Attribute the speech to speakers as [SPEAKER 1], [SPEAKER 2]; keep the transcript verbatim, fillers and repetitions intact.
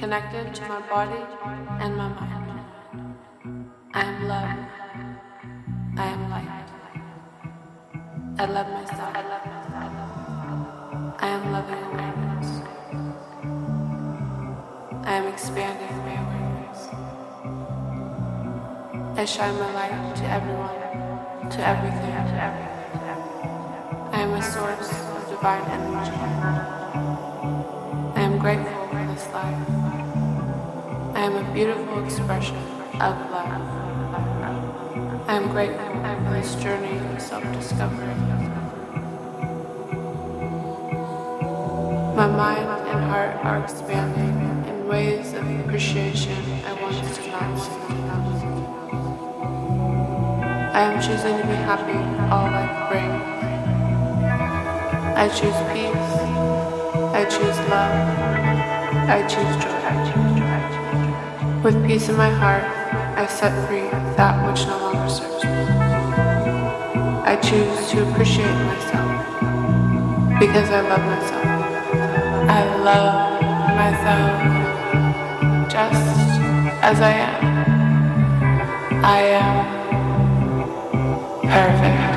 [SPEAKER 1] connected to my body and my mind. I am love. I am light. I love myself. I love myself. I am loving awareness. I am expanding my awareness. I shine my light to everyone, to everything, to everything, to everything. I am a source of divine energy. I am grateful for this life. I am a beautiful expression of love. I am grateful for this journey of self-discovery. My mind and heart are expanding in ways of appreciation I once did not see. I am choosing to be happy all life brings. I choose peace. I choose love. I choose joy. With peace in my heart, I set free that which no longer serves me. I choose to appreciate myself because I love myself. I love myself just as I am. I am perfect.